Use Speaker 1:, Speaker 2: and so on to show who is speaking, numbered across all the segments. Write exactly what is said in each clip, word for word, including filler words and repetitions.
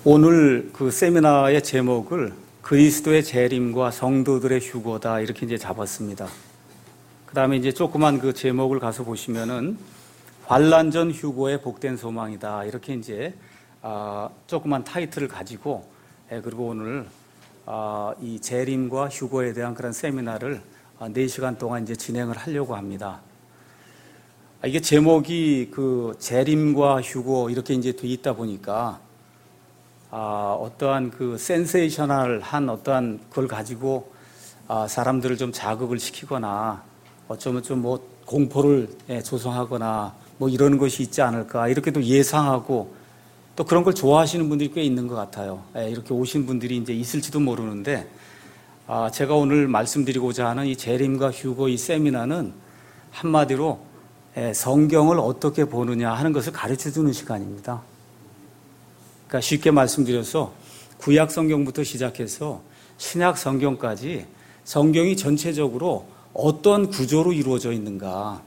Speaker 1: 오늘 그 세미나의 제목을 그리스도의 재림과 성도들의 휴거다 이렇게 이제 잡았습니다. 그 다음에 이제 조그만 그 제목을 가서 보시면은 환난 전 휴거의 복된 소망이다 이렇게 이제 아, 조그만 타이틀을 가지고 예, 그리고 오늘 아, 이 재림과 휴거에 대한 그런 세미나를 아, 네 시간 동안 이제 진행을 하려고 합니다. 아, 이게 제목이 그 재림과 휴거 이렇게 이제 돼 있다 보니까 아, 어떠한 그 센세이셔널한 어떠한 그걸 가지고 아, 사람들을 좀 자극을 시키거나 어쩌면 좀 뭐 공포를 예, 조성하거나 뭐 이러는 것이 있지 않을까 이렇게 또 예상하고 또 그런 걸 좋아하시는 분들이 꽤 있는 것 같아요. 예, 이렇게 오신 분들이 이제 있을지도 모르는데 아, 제가 오늘 말씀드리고자 하는 이 재림과 휴거 이 세미나는 한마디로 예, 성경을 어떻게 보느냐 하는 것을 가르쳐 주는 시간입니다. 그러니까 쉽게 말씀드려서 구약 성경부터 시작해서 신약 성경까지 성경이 전체적으로 어떤 구조로 이루어져 있는가,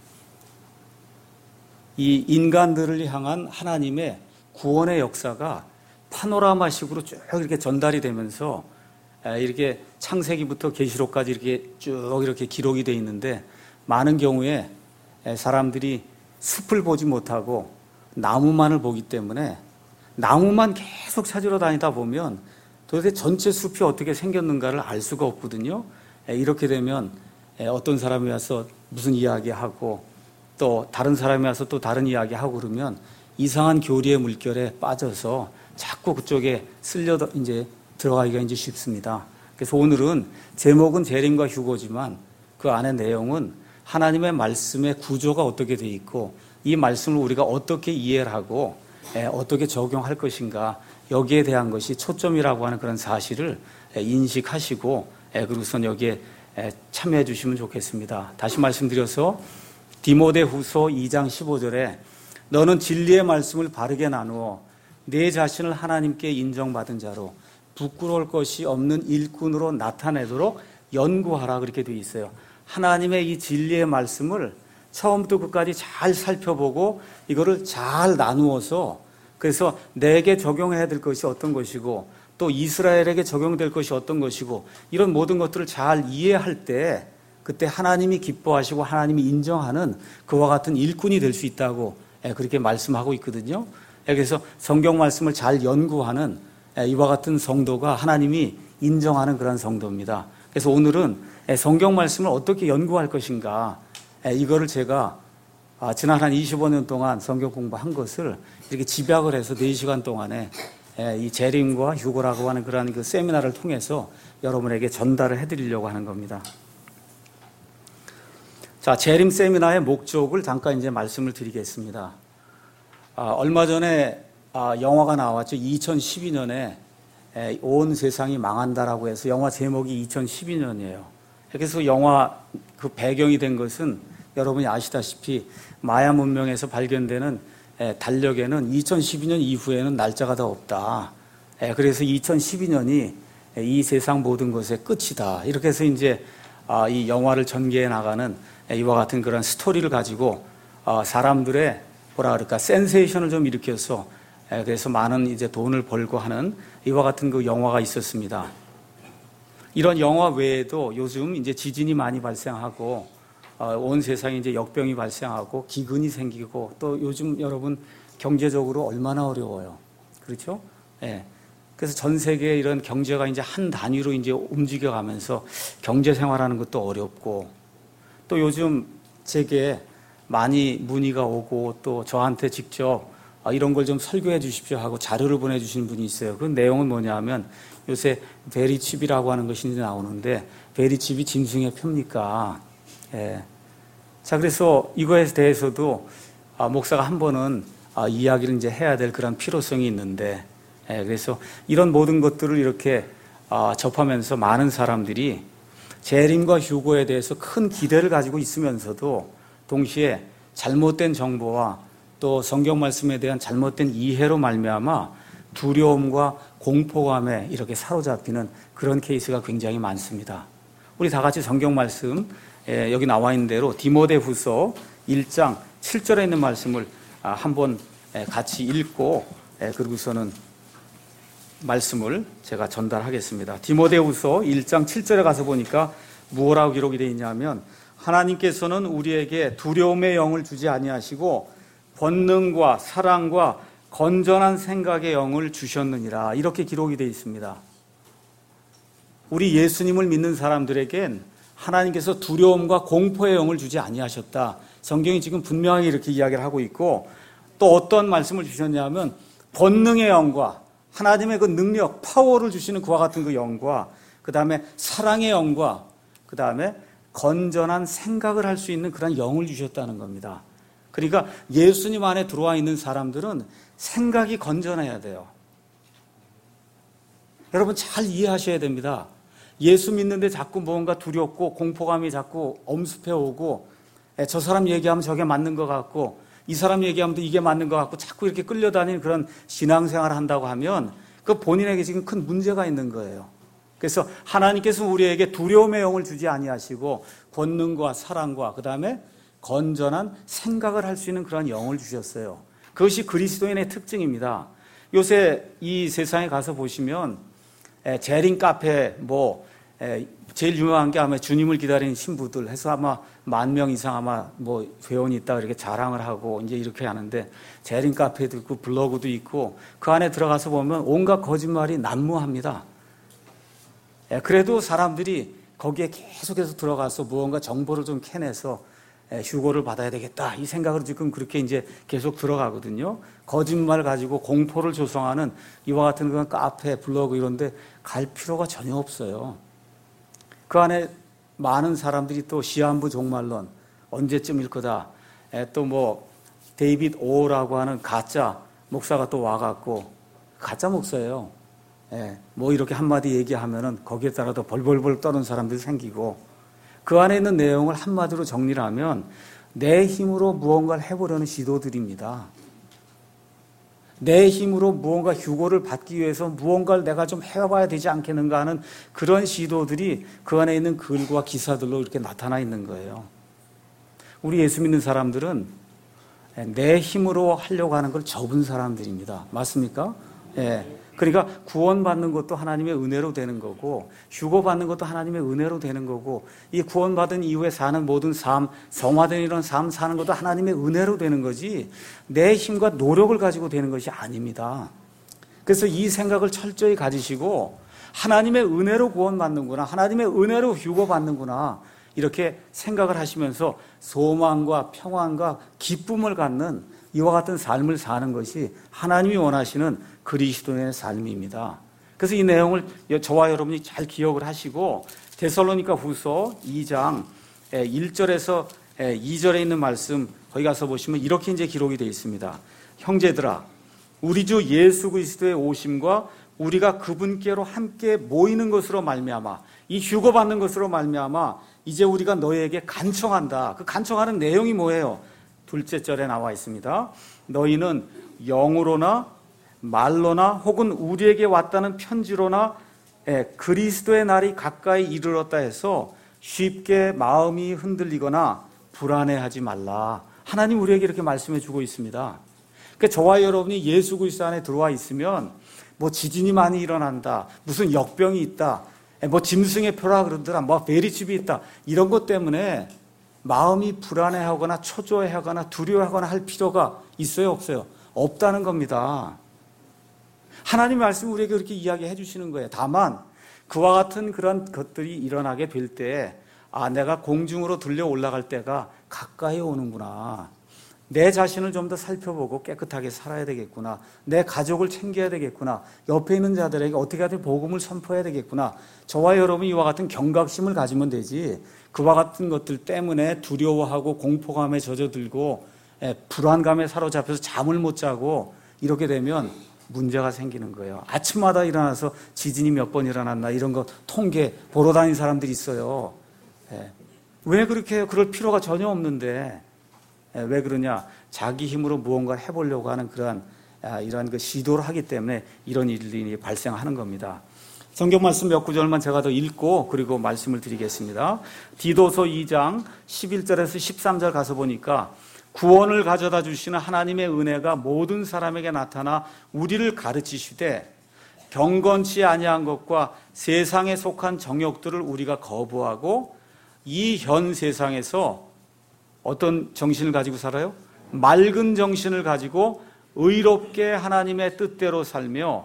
Speaker 1: 이 인간들을 향한 하나님의 구원의 역사가 파노라마식으로 쭉 이렇게 전달이 되면서 이렇게 창세기부터 계시록까지 이렇게 쭉 이렇게 기록이 되어 있는데 많은 경우에 사람들이 숲을 보지 못하고 나무만을 보기 때문에 나무만 계속 찾으러 다니다 보면 도대체 전체 숲이 어떻게 생겼는가를 알 수가 없거든요. 이렇게 되면 어떤 사람이 와서 무슨 이야기하고 또 다른 사람이 와서 또 다른 이야기하고 그러면 이상한 교리의 물결에 빠져서 자꾸 그쪽에 쓸려 이제 들어가기가 이제 쉽습니다. 그래서 오늘은 제목은 재림과 휴거지만 그 안에 내용은 하나님의 말씀의 구조가 어떻게 돼 있고 이 말씀을 우리가 어떻게 이해를 하고 어떻게 적용할 것인가 여기에 대한 것이 초점이라고 하는 그런 사실을 인식하시고 그리고선 여기에 참여해 주시면 좋겠습니다. 다시 말씀드려서 디모데후서 이 장 십오 절에 너는 진리의 말씀을 바르게 나누어 내 자신을 하나님께 인정받은 자로 부끄러울 것이 없는 일꾼으로 나타내도록 연구하라 그렇게 되어 있어요. 하나님의 이 진리의 말씀을 처음부터 끝까지 잘 살펴보고 이거를 잘 나누어서 그래서 내게 적용해야 될 것이 어떤 것이고 또 이스라엘에게 적용될 것이 어떤 것이고 이런 모든 것들을 잘 이해할 때 그때 하나님이 기뻐하시고 하나님이 인정하는 그와 같은 일꾼이 될 수 있다고 그렇게 말씀하고 있거든요. 그래서 성경 말씀을 잘 연구하는 이와 같은 성도가 하나님이 인정하는 그런 성도입니다. 그래서 오늘은 성경 말씀을 어떻게 연구할 것인가 이거를 제가 지난 한 이십오 년 동안 성경 공부한 것을 이렇게 집약을 해서 네 시간 동안에 이 재림과 휴거라고 하는 그런 그 세미나를 통해서 여러분에게 전달을 해드리려고 하는 겁니다. 자, 재림 세미나의 목적을 잠깐 이제 말씀을 드리겠습니다. 아, 얼마 전에 아, 영화가 나왔죠. 이천십이 년에 에, 온 세상이 망한다라고 해서 영화 제목이 이천십이 년이에요. 그래서 영화 그 배경이 된 것은 여러분이 아시다시피 마야 문명에서 발견되는 에, 달력에는 이천십이 년 이후에는 날짜가 더 없다. 에, 그래서 이천십이 년이 에, 이 세상 모든 것의 끝이다. 이렇게 해서 이제 아, 이 영화를 전개해 나가는 에, 이와 같은 그런 스토리를 가지고 아, 사람들의 뭐라 그럴까 센세이션을 좀 일으켜서 에, 그래서 많은 이제 돈을 벌고 하는 이와 같은 그 영화가 있었습니다. 이런 영화 외에도 요즘 이제 지진이 많이 발생하고 어, 온 세상에 이제 역병이 발생하고 기근이 생기고 또 요즘 여러분 경제적으로 얼마나 어려워요. 그렇죠? 예. 그래서 전 세계 이런 경제가 이제 한 단위로 이제 움직여가면서 경제 생활하는 것도 어렵고 또 요즘 제게 많이 문의가 오고 또 저한테 직접 이런 걸 좀 설교해 주십시오 하고 자료를 보내주시는 분이 있어요. 그 내용은 뭐냐면 요새 베리칩이라고 하는 것이 나오는데 베리칩이 짐승의 표입니까? 예. 자, 그래서 이거에 대해서도 아, 목사가 한 번은 아, 이야기를 이제 해야 될 그런 필요성이 있는데, 예, 그래서 이런 모든 것들을 이렇게 아, 접하면서 많은 사람들이 재림과 휴거에 대해서 큰 기대를 가지고 있으면서도 동시에 잘못된 정보와 또 성경 말씀에 대한 잘못된 이해로 말미암아 두려움과 공포감에 이렇게 사로잡히는 그런 케이스가 굉장히 많습니다. 우리 다 같이 성경 말씀 예, 여기 나와 있는 대로 디모데후서 일 장 칠 절에 있는 말씀을 아, 한번 예, 같이 읽고 예, 그리고서는 말씀을 제가 전달하겠습니다. 디모데후서 일 장 칠 절에 가서 보니까 무엇라고 기록이 되어 있냐면 하나님께서는 우리에게 두려움의 영을 주지 아니하시고 권능과 사랑과 건전한 생각의 영을 주셨느니라, 이렇게 기록이 되어 있습니다. 우리 예수님을 믿는 사람들에겐 하나님께서 두려움과 공포의 영을 주지 아니하셨다. 성경이 지금 분명히 이렇게 이야기를 하고 있고, 또 어떤 말씀을 주셨냐면 권능의 영과 하나님의 그 능력, 파워를 주시는 그와 같은 그 영과, 그 다음에 사랑의 영과, 그 다음에 건전한 생각을 할 수 있는 그런 영을 주셨다는 겁니다. 그러니까 예수님 안에 들어와 있는 사람들은 생각이 건전해야 돼요. 여러분 잘 이해하셔야 됩니다. 예수 믿는데 자꾸 뭔가 두렵고 공포감이 자꾸 엄습해 오고, 저 사람 얘기하면 저게 맞는 것 같고 이 사람 얘기하면 또 이게 맞는 것 같고 자꾸 이렇게 끌려다니는 그런 신앙생활을 한다고 하면 그 본인에게 지금 큰 문제가 있는 거예요. 그래서 하나님께서 우리에게 두려움의 영을 주지 아니하시고 권능과 사랑과 그 다음에 건전한 생각을 할 수 있는 그런 영을 주셨어요. 그것이 그리스도인의 특징입니다. 요새 이 세상에 가서 보시면 재림 카페, 뭐 제일 유명한 게 아마 주님을 기다리는 신부들 해서 아마 만 명 이상 아마 뭐 회원이 있다 이렇게 자랑을 하고 이제 이렇게 하는데, 재림 카페도 있고 블로그도 있고 그 안에 들어가서 보면 온갖 거짓말이 난무합니다. 그래도 사람들이 거기에 계속해서 들어가서 무언가 정보를 좀 캐내서 휴고를 받아야 되겠다 이 생각으로 지금 그렇게 이제 계속 들어가거든요. 거짓말 가지고 공포를 조성하는 이와 같은 그런 카페, 블로그 이런 데 갈 필요가 전혀 없어요. 그 안에 많은 사람들이 또 시한부 종말론 언제쯤일 거다, 또 뭐 데이빗 오라고 하는 가짜 목사가 또 와갖고, 가짜 목사예요. 뭐 이렇게 한마디 얘기하면은 거기에 따라 더 벌벌벌 떠는 사람들이 생기고, 그 안에 있는 내용을 한마디로 정리를 하면 내 힘으로 무언가를 해보려는 시도들입니다. 내 힘으로 무언가 휴고를 받기 위해서 무언가를 내가 좀 해봐야 되지 않겠는가 하는 그런 시도들이 그 안에 있는 글과 기사들로 이렇게 나타나 있는 거예요. 우리 예수 믿는 사람들은 내 힘으로 하려고 하는 걸 접은 사람들입니다. 맞습니까? 예. 그러니까 구원받는 것도 하나님의 은혜로 되는 거고, 휴고받는 것도 하나님의 은혜로 되는 거고, 이 구원받은 이후에 사는 모든 삶, 성화된 이런 삶 사는 것도 하나님의 은혜로 되는 거지 내 힘과 노력을 가지고 되는 것이 아닙니다. 그래서 이 생각을 철저히 가지시고 하나님의 은혜로 구원받는구나, 하나님의 은혜로 휴고받는구나 이렇게 생각을 하시면서 소망과 평안과 기쁨을 갖는 이와 같은 삶을 사는 것이 하나님이 원하시는 그리스도인의 삶입니다. 그래서 이 내용을 저와 여러분이 잘 기억을 하시고, 데살로니가 후서 이 장 일 절에서 이 절에 있는 말씀 거기 가서 보시면 이렇게 이제 기록이 되어 있습니다. 형제들아, 우리 주 예수 그리스도의 오심과 우리가 그분께로 함께 모이는 것으로 말미암아, 이 휴거받는 것으로 말미암아 이제 우리가 너희에게 간청한다. 그 간청하는 내용이 뭐예요? 둘째 절에 나와 있습니다. 너희는 영으로나 말로나 혹은 우리에게 왔다는 편지로나 그리스도의 날이 가까이 이르렀다 해서 쉽게 마음이 흔들리거나 불안해하지 말라. 하나님 우리에게 이렇게 말씀해 주고 있습니다. 그러니까 저와 여러분이 예수 그리스도 안에 들어와 있으면 뭐 지진이 많이 일어난다, 무슨 역병이 있다, 뭐 짐승의 표라 그러더라, 뭐 베리집이 있다, 이런 것 때문에 마음이 불안해하거나 초조해하거나 두려워하거나 할 필요가 있어요, 없어요? 없다는 겁니다. 하나님 말씀 우리에게 그렇게 이야기해 주시는 거예요. 다만 그와 같은 그런 것들이 일어나게 될 때, 아, 내가 공중으로 들려 올라갈 때가 가까이 오는구나. 내 자신을 좀 더 살펴보고 깨끗하게 살아야 되겠구나. 내 가족을 챙겨야 되겠구나. 옆에 있는 자들에게 어떻게 하든 복음을 선포해야 되겠구나. 저와 여러분이 이와 같은 경각심을 가지면 되지, 그와 같은 것들 때문에 두려워하고 공포감에 젖어들고 불안감에 사로잡혀서 잠을 못 자고 이렇게 되면 문제가 생기는 거예요. 아침마다 일어나서 지진이 몇 번 일어났나 이런 거 통계 보러 다니는 사람들이 있어요. 왜 그렇게 해요? 그럴 필요가 전혀 없는데. 왜 그러냐? 자기 힘으로 무언가를 해보려고 하는 그러한 이러한 그 시도를 하기 때문에 이런 일이 발생하는 겁니다. 성경 말씀 몇 구절만 제가 더 읽고 그리고 말씀을 드리겠습니다. 디도서 이 장 십일 절에서 십삼 절 가서 보니까 구원을 가져다 주시는 하나님의 은혜가 모든 사람에게 나타나 우리를 가르치시되 경건치 아니한 것과 세상에 속한 정욕들을 우리가 거부하고 이 현 세상에서 어떤 정신을 가지고 살아요? 맑은 정신을 가지고 의롭게 하나님의 뜻대로 살며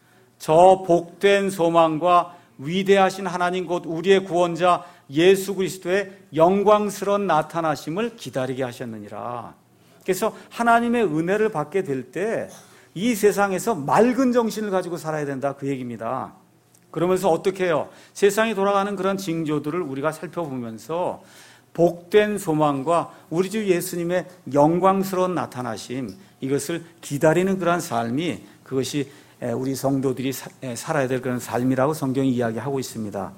Speaker 1: 저 복된 소망과 위대하신 하나님 곧 우리의 구원자 예수 그리스도의 영광스러운 나타나심을 기다리게 하셨느니라. 그래서 하나님의 은혜를 받게 될 때 이 세상에서 맑은 정신을 가지고 살아야 된다, 그 얘기입니다. 그러면서 어떻게 해요? 세상이 돌아가는 그런 징조들을 우리가 살펴보면서 복된 소망과 우리 주 예수님의 영광스러운 나타나심, 이것을 기다리는 그런 삶이, 그것이 우리 성도들이 살아야 될 그런 삶이라고 성경이 이야기하고 있습니다.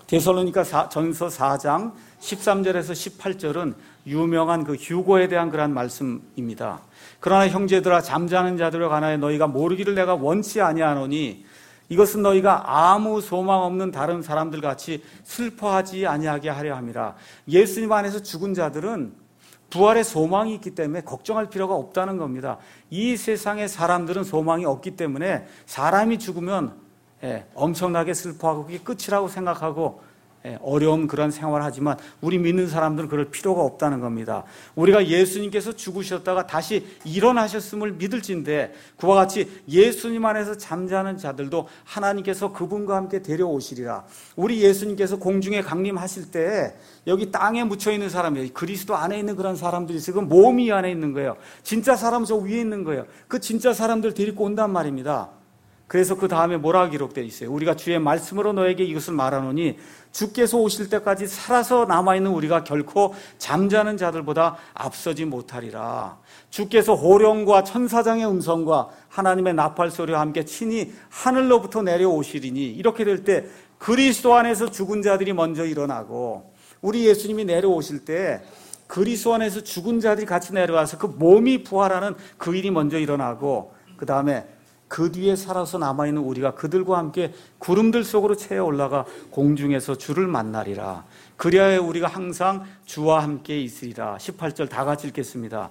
Speaker 1: 데살로니가 전서 사 장 십삼 절에서 십팔 절은 유명한 그 휴고에 대한 그런 말씀입니다. 그러나 형제들아, 잠자는 자들에 관하여 너희가 모르기를 내가 원치 아니하노니 이것은 너희가 아무 소망 없는 다른 사람들 같이 슬퍼하지 아니하게 하려 함이라. 예수님 안에서 죽은 자들은 부활의 소망이 있기 때문에 걱정할 필요가 없다는 겁니다. 이 세상의 사람들은 소망이 없기 때문에 사람이 죽으면 예, 엄청나게 슬퍼하고 그게 끝이라고 생각하고 예, 어려운 그런 생활을 하지만 우리 믿는 사람들은 그럴 필요가 없다는 겁니다. 우리가 예수님께서 죽으셨다가 다시 일어나셨음을 믿을진데 그와 같이 예수님 안에서 잠자는 자들도 하나님께서 그분과 함께 데려오시리라. 우리 예수님께서 공중에 강림하실 때 여기 땅에 묻혀있는 사람이에요. 그리스도 안에 있는 그런 사람들이 지금 몸이 안에 있는 거예요. 진짜 사람 저 위에 있는 거예요. 그 진짜 사람들 데리고 온단 말입니다. 그래서 그 다음에 뭐라 기록되어 있어요? 우리가 주의 말씀으로 너에게 이것을 말하노니 주께서 오실 때까지 살아서 남아있는 우리가 결코 잠자는 자들보다 앞서지 못하리라. 주께서 호령과 천사장의 음성과 하나님의 나팔 소리와 함께 친히 하늘로부터 내려오시리니 이렇게 될 때 그리스도 안에서 죽은 자들이 먼저 일어나고 우리 예수님이 내려오실 때 그리스도 안에서 죽은 자들이 같이 내려와서 그 몸이 부활하는 그 일이 먼저 일어나고 그 다음에 그 뒤에 살아서 남아있는 우리가 그들과 함께 구름들 속으로 채어 올라가 공중에서 주를 만나리라. 그리하여 우리가 항상 주와 함께 있으리라. 십팔 절 다 같이 읽겠습니다.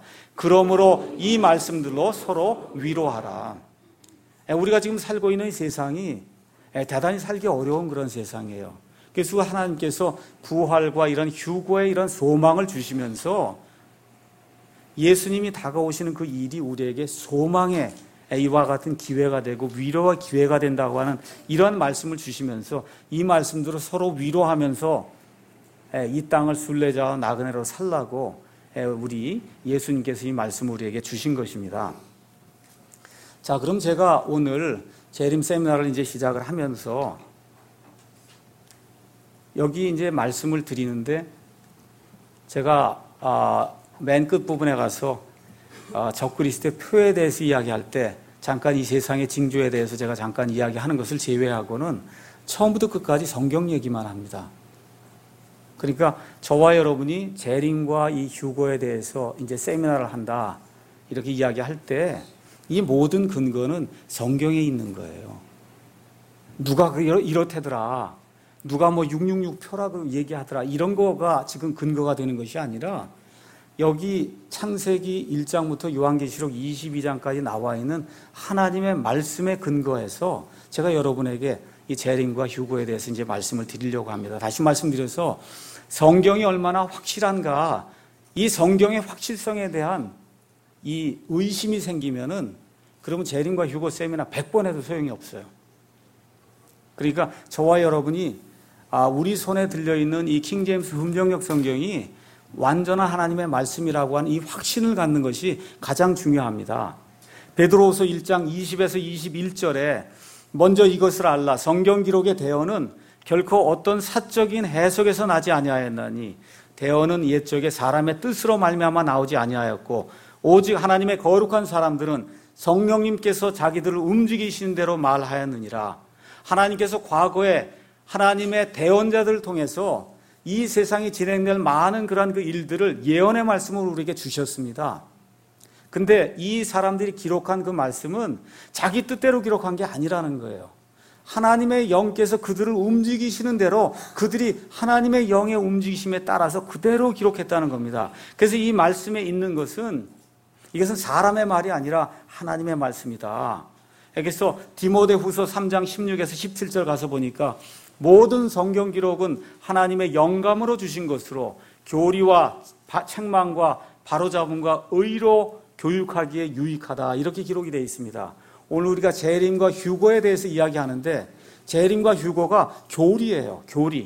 Speaker 1: 그러므로 이 말씀들로 서로 위로하라. 우리가 지금 살고 있는 이 세상이 대단히 살기 어려운 그런 세상이에요. 그래서 하나님께서 부활과 이런 휴고의 이런 소망을 주시면서 예수님이 다가오시는 그 일이 우리에게 소망의 이와 같은 기회가 되고 위로와 기회가 된다고 하는 이런 말씀을 주시면서 이 말씀대로 서로 위로하면서 이 땅을 순례자와 나그네로 살라고 우리 예수님께서 이 말씀을 우리에게 주신 것입니다. 자, 그럼 제가 오늘 재림 세미나를 이제 시작을 하면서 여기 이제 말씀을 드리는데 제가 맨 끝 부분에 가서 적그리스도의 표에 대해서 이야기할 때 잠깐 이 세상의 징조에 대해서 제가 잠깐 이야기하는 것을 제외하고는 처음부터 끝까지 성경 얘기만 합니다. 그러니까 저와 여러분이 재림과 이 휴거에 대해서 이제 세미나를 한다 이렇게 이야기할 때 이 모든 근거는 성경에 있는 거예요. 누가 이렇다더라, 누가 뭐 육육육 표라고 얘기하더라, 이런 거가 지금 근거가 되는 것이 아니라 여기 창세기 일 장부터 요한계시록 이십이 장까지 나와 있는 하나님의 말씀에 근거해서 제가 여러분에게 이 재림과 휴거에 대해서 이제 말씀을 드리려고 합니다. 다시 말씀드려서 성경이 얼마나 확실한가, 이 성경의 확실성에 대한 이 의심이 생기면은 그러면 재림과 휴거 세미나 백 번 해도 소용이 없어요. 그러니까 저와 여러분이 우리 손에 들려있는 이 킹제임스 흠정역 성경이 완전한 하나님의 말씀이라고 하는 이 확신을 갖는 것이 가장 중요합니다. 베드로후서 일 장 이십에서 이십일 절에 먼저 이것을 알라. 성경 기록의 대언은 결코 어떤 사적인 해석에서 나지 아니하였나니 대언은 옛적에 사람의 뜻으로 말미암아 나오지 아니하였고 오직 하나님의 거룩한 사람들은 성령님께서 자기들을 움직이시는 대로 말하였느니라. 하나님께서 과거에 하나님의 대언자들을 통해서 이 세상이 진행될 많은 그런 그 일들을 예언의 말씀으로 우리에게 주셨습니다. 근데 이 사람들이 기록한 그 말씀은 자기 뜻대로 기록한 게 아니라는 거예요. 하나님의 영께서 그들을 움직이시는 대로 그들이 하나님의 영의 움직이심에 따라서 그대로 기록했다는 겁니다. 그래서 이 말씀에 있는 것은 이것은 사람의 말이 아니라 하나님의 말씀이다. 그래서 디모데후서 삼 장 십육에서 십칠 절 가서 보니까 모든 성경 기록은 하나님의 영감으로 주신 것으로 교리와 책망과 바로잡음과 의로 교육하기에 유익하다, 이렇게 기록이 되어 있습니다. 오늘 우리가 재림과 휴거에 대해서 이야기하는데 재림과 휴거가 교리예요. 교리.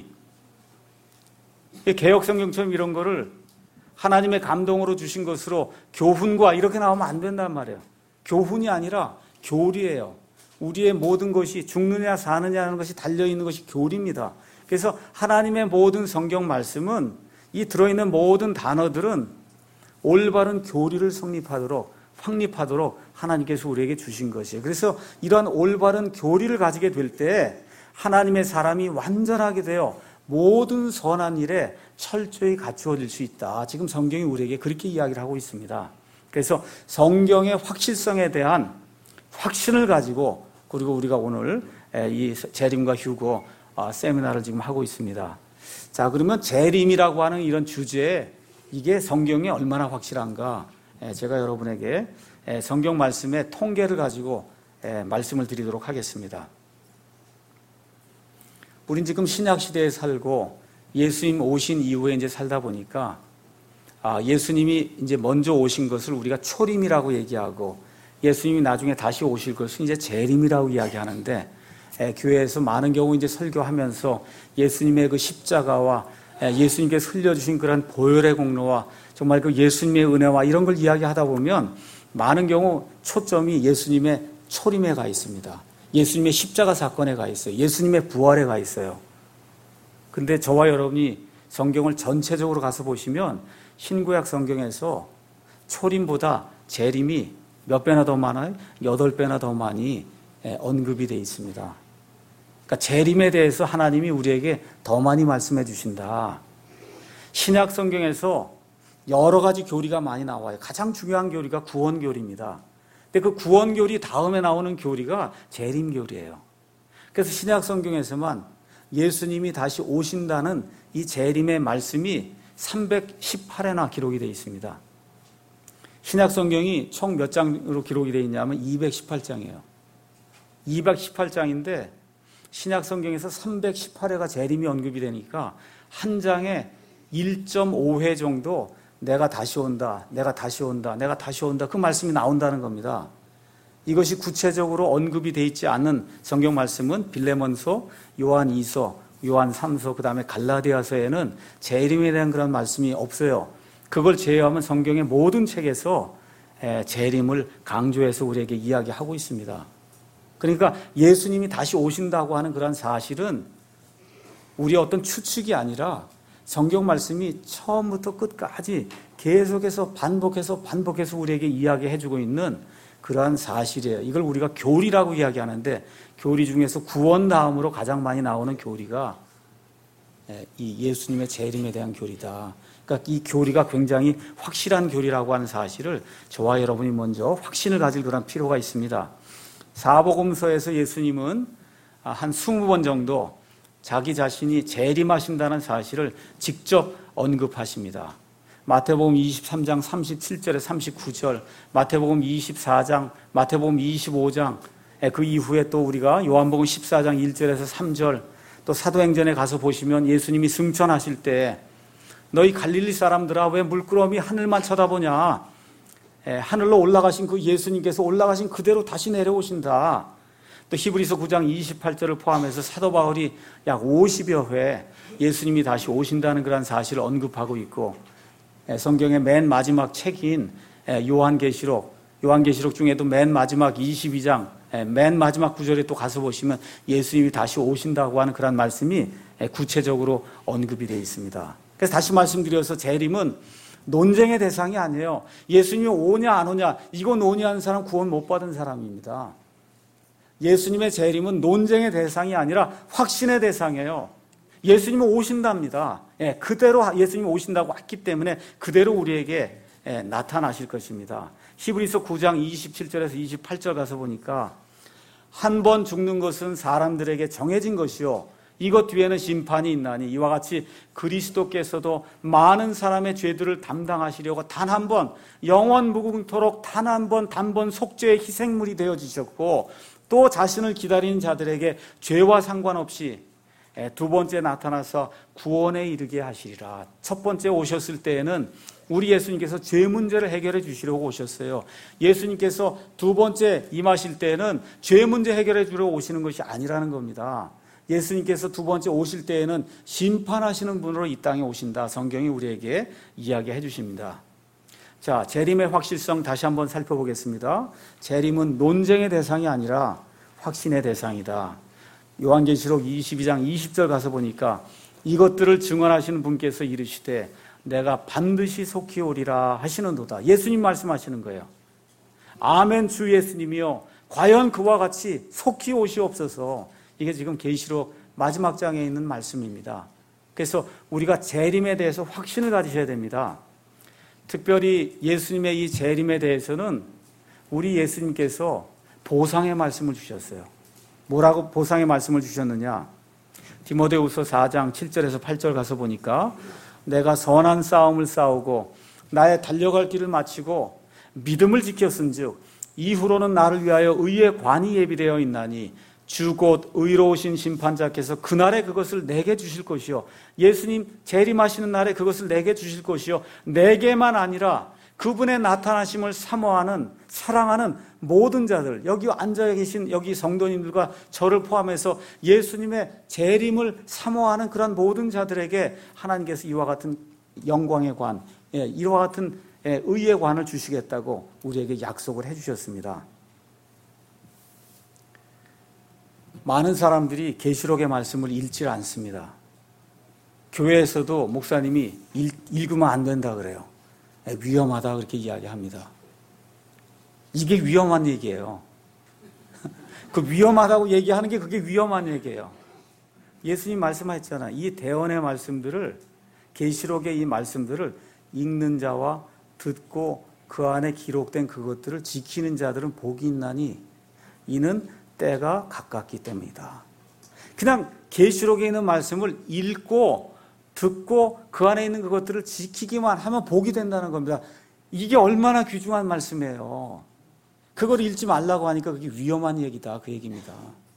Speaker 1: 개역성경처럼 이런 거를 하나님의 감동으로 주신 것으로 교훈과 이렇게 나오면 안 된단 말이에요. 교훈이 아니라 교리예요. 우리의 모든 것이 죽느냐 사느냐 하는 것이 달려있는 것이 교리입니다. 그래서 하나님의 모든 성경 말씀은, 이 들어있는 모든 단어들은 올바른 교리를 성립하도록, 확립하도록 하나님께서 우리에게 주신 것이에요. 그래서 이런 올바른 교리를 가지게 될 때 하나님의 사람이 완전하게 되어 모든 선한 일에 철저히 갖추어질 수 있다. 지금 성경이 우리에게 그렇게 이야기를 하고 있습니다. 그래서 성경의 확실성에 대한 확신을 가지고, 그리고 우리가 오늘 이 재림과 휴거 세미나를 지금 하고 있습니다. 자, 그러면 재림이라고 하는 이런 주제에 이게 성경이 얼마나 확실한가, 제가 여러분에게 성경 말씀의 통계를 가지고 말씀을 드리도록 하겠습니다. 우린 지금 신약 시대에 살고 예수님 오신 이후에 이제 살다 보니까 아, 예수님이 이제 먼저 오신 것을 우리가 초림이라고 얘기하고 예수님이 나중에 다시 오실 것을 이제 재림이라고 이야기하는데, 에, 교회에서 많은 경우 이제 설교하면서 예수님의 그 십자가와 에, 예수님께서 흘려주신 그런 보혈의 공로와 정말 그 예수님의 은혜와 이런 걸 이야기하다 보면 많은 경우 초점이 예수님의 초림에 가 있습니다. 예수님의 십자가 사건에 가 있어요. 예수님의 부활에 가 있어요. 근데 저와 여러분이 성경을 전체적으로 가서 보시면 신구약 성경에서 초림보다 재림이 몇 배나 더 많아요? 여덟 배나 더 많이 언급이 되어 있습니다. 그러니까 재림에 대해서 하나님이 우리에게 더 많이 말씀해 주신다. 신약 성경에서 여러 가지 교리가 많이 나와요. 가장 중요한 교리가 구원 교리입니다. 근데 그 구원 교리 다음에 나오는 교리가 재림 교리예요. 그래서 신약 성경에서만 예수님이 다시 오신다는 이 재림의 말씀이 삼백십팔 회나 기록이 되어 있습니다. 신약 성경이 총 몇 장으로 기록이 되어 있냐면 이백십팔 장이에요. 이백십팔 장인데 신약 성경에서 삼백십팔 회가 재림이 언급이 되니까 한 장에 일 점 오 회 정도 내가 다시 온다, 내가 다시 온다, 내가 다시 온다, 그 말씀이 나온다는 겁니다. 이것이 구체적으로 언급이 되어 있지 않은 성경 말씀은 빌레몬서, 요한 이 서, 요한 삼 서, 그 다음에 갈라디아서에는 재림에 대한 그런 말씀이 없어요. 그걸 제외하면 성경의 모든 책에서 재림을 강조해서 우리에게 이야기하고 있습니다. 그러니까 예수님이 다시 오신다고 하는 그런 사실은 우리의 어떤 추측이 아니라 성경 말씀이 처음부터 끝까지 계속해서 반복해서 반복해서 우리에게 이야기해주고 있는 그러한 사실이에요. 이걸 우리가 교리라고 이야기하는데 교리 중에서 구원 다음으로 가장 많이 나오는 교리가 이 예수님의 재림에 대한 교리다. 그러니까 이 교리가 굉장히 확실한 교리라고 하는 사실을 저와 여러분이 먼저 확신을 가질 그런 필요가 있습니다. 사복음서에서 예수님은 한 이십 번 정도 자기 자신이 재림하신다는 사실을 직접 언급하십니다. 마태복음 이십삼 장 삼십칠 절에 삼십구 절, 마태복음 이십사 장, 마태복음 이십오 장, 그 이후에 또 우리가 요한복음 십사 장 일 절에서 삼 절, 또 사도행전에 가서 보시면 예수님이 승천하실 때 너희 갈릴리 사람들아 왜 물끄러미 하늘만 쳐다보냐, 하늘로 올라가신 그 예수님께서 올라가신 그대로 다시 내려오신다. 또 히브리서 구 장 이십팔 절을 포함해서 사도 바울이 약 오십여 회 예수님이 다시 오신다는 그런 사실을 언급하고 있고, 성경의 맨 마지막 책인 요한계시록, 요한계시록 중에도 맨 마지막 이십이 장, 맨 마지막 구절에 또 가서 보시면 예수님이 다시 오신다고 하는 그런 말씀이 구체적으로 언급이 되어 있습니다. 그래서 다시 말씀드려서 재림은 논쟁의 대상이 아니에요. 예수님이 오냐 안 오냐, 이거 논의하는 사람 구원 못 받은 사람입니다. 예수님의 재림은 논쟁의 대상이 아니라 확신의 대상이에요. 예수님은 오신답니다. 예, 그대로 예수님이 오신다고 했기 때문에 그대로 우리에게 예, 나타나실 것입니다. 히브리서 구 장 이십칠 절에서 이십팔 절 가서 보니까 한 번 죽는 것은 사람들에게 정해진 것이요 이것 뒤에는 심판이 있나니 이와 같이 그리스도께서도 많은 사람의 죄들을 담당하시려고 단 한 번 영원 무궁토록 단 한 번 단번 속죄의 희생물이 되어지셨고 또 자신을 기다리는 자들에게 죄와 상관없이 두 번째 나타나서 구원에 이르게 하시리라. 첫 번째 오셨을 때에는 우리 예수님께서 죄 문제를 해결해 주시려고 오셨어요. 예수님께서 두 번째 임하실 때에는 죄 문제 해결해 주려고 오시는 것이 아니라는 겁니다. 예수님께서 두 번째 오실 때에는 심판하시는 분으로 이 땅에 오신다. 성경이 우리에게 이야기해 주십니다. 자, 재림의 확실성 다시 한번 살펴보겠습니다. 재림은 논쟁의 대상이 아니라 확신의 대상이다. 요한계시록 이십이 장 이십 절 가서 보니까 이것들을 증언하시는 분께서 이르시되 내가 반드시 속히 오리라 하시는도다. 예수님 말씀하시는 거예요. 아멘 주 예수님이요 과연 그와 같이 속히 오시옵소서. 이게 지금 계시록 마지막 장에 있는 말씀입니다. 그래서 우리가 재림에 대해서 확신을 가지셔야 됩니다. 특별히 예수님의 이 재림에 대해서는 우리 예수님께서 보상의 말씀을 주셨어요. 뭐라고 보상의 말씀을 주셨느냐? 디모데후서 사 장 칠 절에서 팔 절 가서 보니까 내가 선한 싸움을 싸우고 나의 달려갈 길을 마치고 믿음을 지켰은즉 이후로는 나를 위하여 의의 관이 예비되어 있나니 주 곧 의로우신 심판자께서 그날에 그것을 내게 주실 것이요 예수님 재림하시는 날에 그것을 내게 주실 것이요 내게만 아니라 그분의 나타나심을 사모하는 사랑하는 모든 자들, 여기 앉아 계신 여기 성도님들과 저를 포함해서 예수님의 재림을 사모하는 그런 모든 자들에게 하나님께서 이와 같은 영광의 관, 이와 같은 의의 관을 주시겠다고 우리에게 약속을 해주셨습니다. 많은 사람들이 계시록의 말씀을 읽지 않습니다. 교회에서도 목사님이 읽, 읽으면 안 된다 그래요. 위험하다 그렇게 이야기합니다. 이게 위험한 얘기예요. 그 위험하다고 얘기하는 게 그게 위험한 얘기예요. 예수님 말씀하셨잖아. 이 대언의 말씀들을 계시록의 이 말씀들을 읽는 자와 듣고 그 안에 기록된 그것들을 지키는 자들은 복이 있나니 이는 때가 가깝기 때문이다. 그냥 계시록에 있는 말씀을 읽고 듣고 그 안에 있는 그것들을 지키기만 하면 복이 된다는 겁니다. 이게 얼마나 귀중한 말씀이에요. 그걸 읽지 말라고 하니까 그게 위험한 얘기다 그 얘기입니다.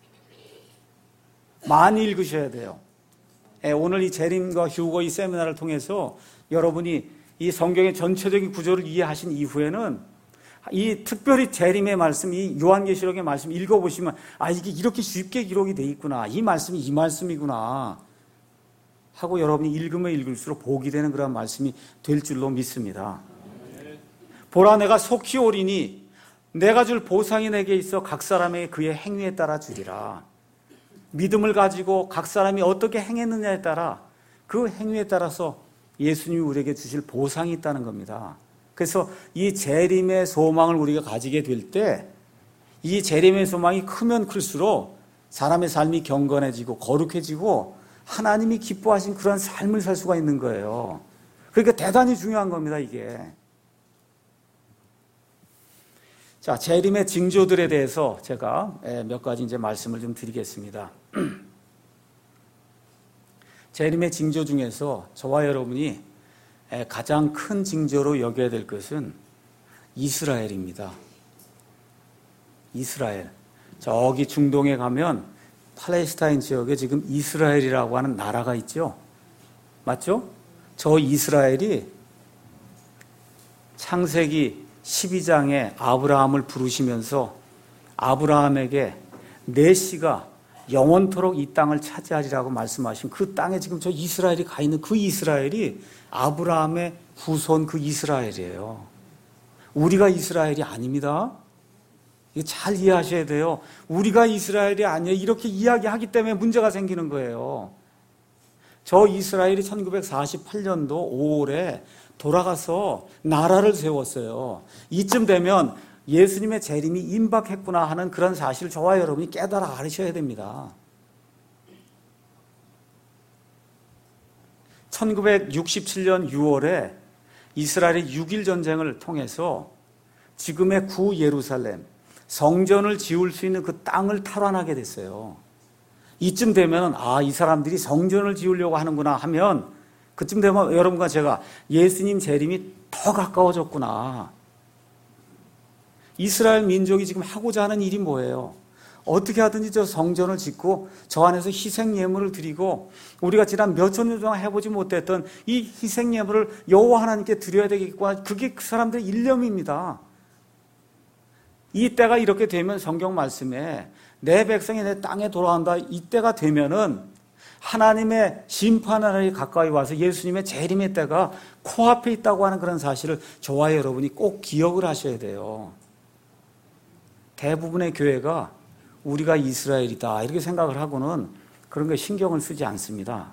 Speaker 1: 많이 읽으셔야 돼요. 오늘 이 재림과 휴거 이 세미나를 통해서 여러분이 이 성경의 전체적인 구조를 이해하신 이후에는 이 특별히 재림의 말씀, 이 요한계시록의 말씀 읽어보시면 아 이게 이렇게 쉽게 기록이 돼 있구나. 이 말씀이 이 말씀이구나. 하고 여러분이 읽으면 읽을수록 복이 되는 그런 말씀이 될 줄로 믿습니다. 보라 내가 속히 오리니 내가 줄 보상이 내게 있어 각 사람에게 그의 행위에 따라 주리라. 믿음을 가지고 각 사람이 어떻게 행했느냐에 따라 그 행위에 따라서 예수님이 우리에게 주실 보상이 있다는 겁니다. 그래서 이 재림의 소망을 우리가 가지게 될 때 이 재림의 소망이 크면 클수록 사람의 삶이 경건해지고 거룩해지고 하나님이 기뻐하신 그런 삶을 살 수가 있는 거예요. 그러니까 대단히 중요한 겁니다, 이게. 자, 재림의 징조들에 대해서 제가 몇 가지 이제 말씀을 좀 드리겠습니다. 재림의 징조 중에서 저와 여러분이 가장 큰 징조로 여겨야 될 것은 이스라엘입니다. 이스라엘. 저기 중동에 가면 팔레스타인 지역에 지금 이스라엘이라고 하는 나라가 있죠. 맞죠? 저 이스라엘이 창세기 십이 장에 아브라함을 부르시면서 아브라함에게 내 씨가 영원토록 이 땅을 차지하리라고 말씀하신 그 땅에 지금 저 이스라엘이 가 있는 그 이스라엘이 아브라함의 후손 그 이스라엘이에요. 우리가 이스라엘이 아닙니다. 이거 잘 이해하셔야 돼요. 우리가 이스라엘이 아니에요. 이렇게 이야기하기 때문에 문제가 생기는 거예요. 저 이스라엘이 천구백사십팔 년도 오월에 돌아가서 나라를 세웠어요. 이쯤 되면 예수님의 재림이 임박했구나 하는 그런 사실을 저와 여러분이 깨달아 알으셔야 됩니다. 천구백육십칠 년 유월에 이스라엘이 육 일 전쟁을 통해서 지금의 구 예루살렘, 성전을 지을 수 있는 그 땅을 탈환하게 됐어요. 이쯤 되면 아, 이 사람들이 성전을 지으려고 하는구나 하면 그쯤 되면 여러분과 제가 예수님 재림이 더 가까워졌구나. 이스라엘 민족이 지금 하고자 하는 일이 뭐예요? 어떻게 하든지 저 성전을 짓고 저 안에서 희생 예물을 드리고 우리가 지난 몇천 년 동안 해보지 못했던 이 희생 예물을 여호와 하나님께 드려야 되겠구나. 그게 그 사람들의 일념입니다. 이 때가 이렇게 되면 성경 말씀에 내 백성이 내 땅에 돌아온다. 이 때가 되면은 하나님의 심판하늘이 가까이 와서 예수님의 재림의 때가 코앞에 있다고 하는 그런 사실을 저와 여러분이 꼭 기억을 하셔야 돼요. 대부분의 교회가 우리가 이스라엘이다 이렇게 생각을 하고는 그런 거 신경을 쓰지 않습니다.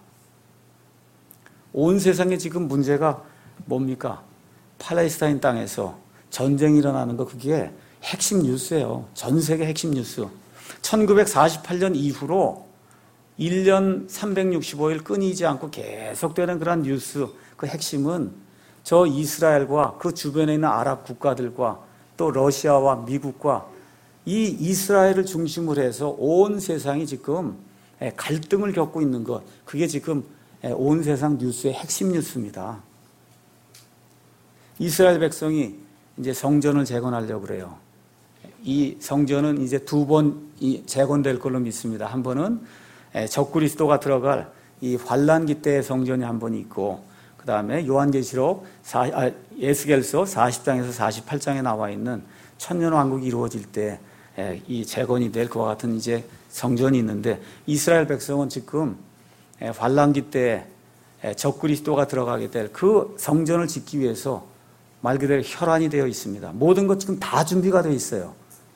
Speaker 1: 온 세상에 지금 문제가 뭡니까? 팔레스타인 땅에서 전쟁이 일어나는 거 그게 핵심 뉴스예요. 전 세계 핵심 뉴스. 천구백사십팔 년 이후로 일 년 삼백육십오 일 끊이지 않고 계속되는 그런 뉴스 그 핵심은 저 이스라엘과 그 주변에 있는 아랍 국가들과 또 러시아와 미국과 이 이스라엘을 중심으로 해서 온 세상이 지금 갈등을 겪고 있는 것 그게 지금 온 세상 뉴스의 핵심 뉴스입니다. 이스라엘 백성이 이제 성전을 재건하려고 그래요. 이 성전은 이제 두 번 재건될 걸로 믿습니다. 한 번은 적그리스도가 들어갈 이 환란기 때의 성전이 한 번 있고 그 다음에 요한계시록 아, 에스겔서 사십 장에서 사십팔 장에 나와 있는 천년왕국이 이루어질 때 이 재건이 될 그와 같은 이제 성전이 있는데 이스라엘 백성은 지금 환란기 때 적그리스도가 들어가게 될 그 성전을 짓기 위해서 말 그대로 혈안이 되어 있습니다. 모든 것 지금 다 준비가 되어 있어요.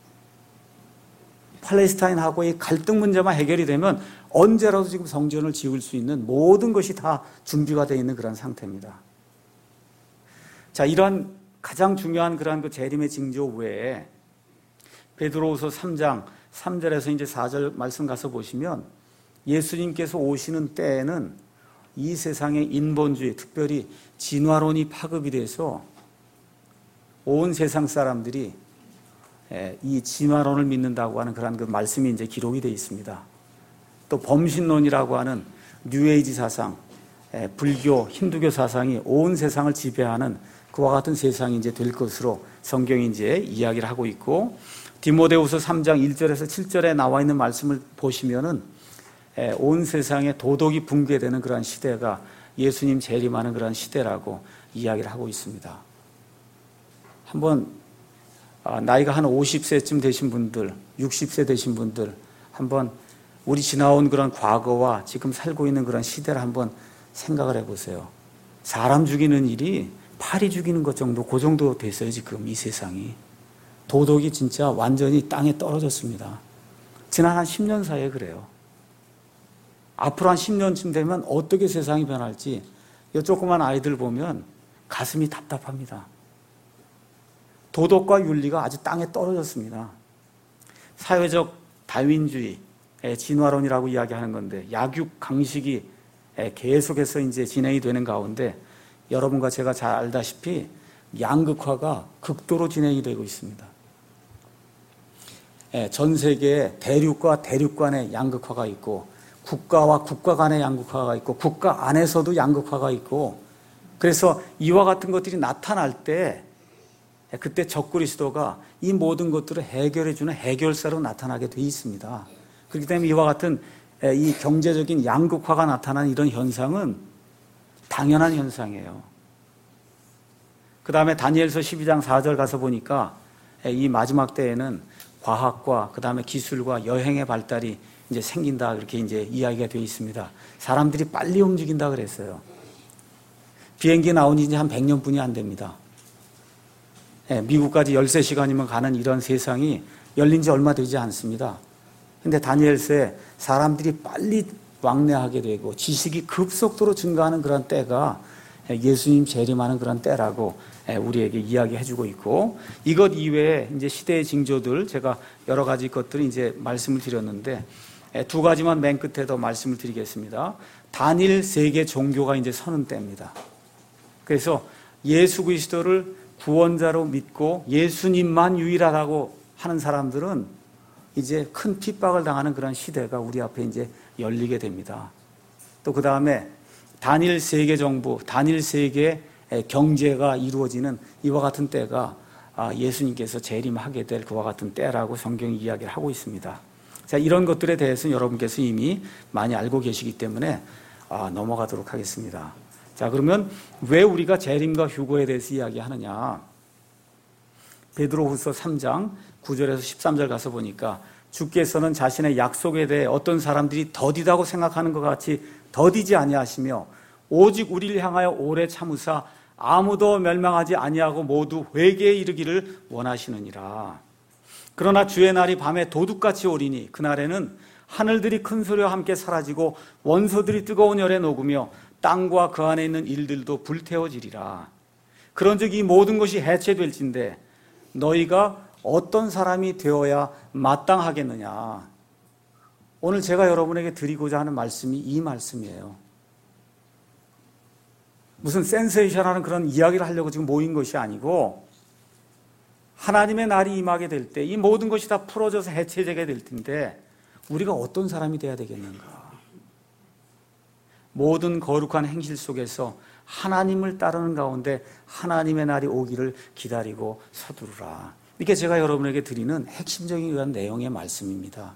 Speaker 1: 팔레스타인하고의 갈등 문제만 해결이 되면 언제라도 지금 성전을 지을 수 있는 모든 것이 다 준비가 되어 있는 그런 상태입니다. 자, 이러한 가장 중요한 그러한 그 재림의 징조 외에 베드로후서 삼 장 삼 절에서 이제 사 절 말씀 가서 보시면 예수님께서 오시는 때에는 이 세상의 인본주의, 특별히 진화론이 파급이 돼서 온 세상 사람들이 이 진화론을 믿는다고 하는 그런 그 말씀이 이제 기록이 되어 있습니다. 또 범신론이라고 하는 뉴에이지 사상, 불교, 힌두교 사상이 온 세상을 지배하는 그와 같은 세상이 이제 될 것으로 성경이 이제 이야기를 하고 있고 디모데후서 삼 장 일 절에서 칠 절에 나와 있는 말씀을 보시면은 온 세상에 도덕이 붕괴되는 그러한 시대가 예수님 재림하는 그러한 시대라고 이야기를 하고 있습니다. 한번 나이가 한 오십 세쯤 되신 분들, 육십 세 되신 분들 한번 우리 지나온 그런 과거와 지금 살고 있는 그런 시대를 한번 생각을 해보세요. 사람 죽이는 일이 파리 죽이는 것 정도 그 정도 됐어요. 지금 이 세상이. 도덕이 진짜 완전히 땅에 떨어졌습니다. 지난 한 십 년 사이에 그래요. 앞으로 한 십 년쯤 되면 어떻게 세상이 변할지 이 조그만 아이들 보면 가슴이 답답합니다. 도덕과 윤리가 아주 땅에 떨어졌습니다. 사회적 다윈주의, 진화론이라고 이야기하는 건데 약육 강식이 계속해서 이제 진행이 되는 가운데 여러분과 제가 잘 알다시피 양극화가 극도로 진행이 되고 있습니다. 전 세계에 대륙과 대륙 간의 양극화가 있고 국가와 국가 간의 양극화가 있고 국가 안에서도 양극화가 있고 그래서 이와 같은 것들이 나타날 때 그때 적그리스도가 이 모든 것들을 해결해 주는 해결사로 나타나게 돼 있습니다. 그렇기 때문에 이와 같은 이 경제적인 양극화가 나타나는 이런 현상은 당연한 현상이에요. 그 다음에 다니엘서 십이 장 사 절 가서 보니까 이 마지막 때에는 과학과 그 다음에 기술과 여행의 발달이 이제 생긴다 그렇게 이제 이야기가 되어 있습니다. 사람들이 빨리 움직인다 그랬어요. 비행기 나온 지 이제 한 백 년뿐이 안 됩니다. 미국까지 열세 시간이면 가는 이런 세상이 열린 지 얼마 되지 않습니다. 근데 다니엘서에 사람들이 빨리 왕래하게 되고 지식이 급속도로 증가하는 그런 때가 예수님 재림하는 그런 때라고 우리에게 이야기해주고 있고 이것 이외에 이제 시대의 징조들 제가 여러 가지 것들을 이제 말씀을 드렸는데 두 가지만 맨 끝에 더 말씀을 드리겠습니다. 단일 세계 종교가 이제 서는 때입니다. 그래서 예수 그리스도를 구원자로 믿고 예수님만 유일하다고 하는 사람들은 이제 큰 핍박을 당하는 그런 시대가 우리 앞에 이제 열리게 됩니다. 또 그 다음에 단일 세계 정부, 단일 세계 경제가 이루어지는 이와 같은 때가 예수님께서 재림하게 될 그와 같은 때라고 성경이 이야기를 하고 있습니다. 자, 이런 것들에 대해서는 여러분께서 이미 많이 알고 계시기 때문에 아, 넘어가도록 하겠습니다. 자, 그러면 왜 우리가 재림과 휴거에 대해서 이야기하느냐? 베드로후서 삼 장 구 절에서 십삼 절 가서 보니까 주께서는 자신의 약속에 대해 어떤 사람들이 더디다고 생각하는 것 같이 더디지 아니하시며 오직 우리를 향하여 오래 참으사 아무도 멸망하지 아니하고 모두 회개에 이르기를 원하시느니라. 그러나 주의 날이 밤에 도둑같이 오리니 그날에는 하늘들이 큰 소리와 함께 사라지고 원소들이 뜨거운 열에 녹으며 땅과 그 안에 있는 일들도 불태워지리라. 그런즉 이 모든 것이 해체될진데 너희가 어떤 사람이 되어야 마땅하겠느냐. 오늘 제가 여러분에게 드리고자 하는 말씀이 이 말씀이에요. 무슨 센세이션하는 그런 이야기를 하려고 지금 모인 것이 아니고 하나님의 날이 임하게 될 때 이 모든 것이 다 풀어져서 해체되게 될 텐데 우리가 어떤 사람이 되어야 되겠는가. 모든 거룩한 행실 속에서 하나님을 따르는 가운데 하나님의 날이 오기를 기다리고 서두르라. 이게 제가 여러분에게 드리는 핵심적인 그런 내용의 말씀입니다.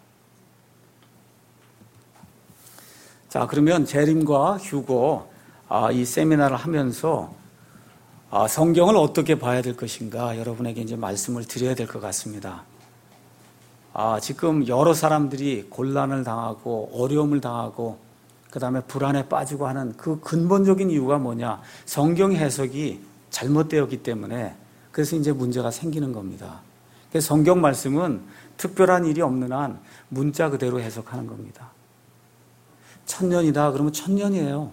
Speaker 1: 자, 그러면 재림과 휴거 아, 이 세미나를 하면서 아, 성경을 어떻게 봐야 될 것인가 여러분에게 이제 말씀을 드려야 될 것 같습니다. 아, 지금 여러 사람들이 곤란을 당하고 어려움을 당하고 그 다음에 불안에 빠지고 하는 그 근본적인 이유가 뭐냐? 성경 해석이 잘못되었기 때문에 그래서 이제 문제가 생기는 겁니다. 그래서 성경 말씀은 특별한 일이 없는 한 문자 그대로 해석하는 겁니다. 천년이다 그러면 천년이에요.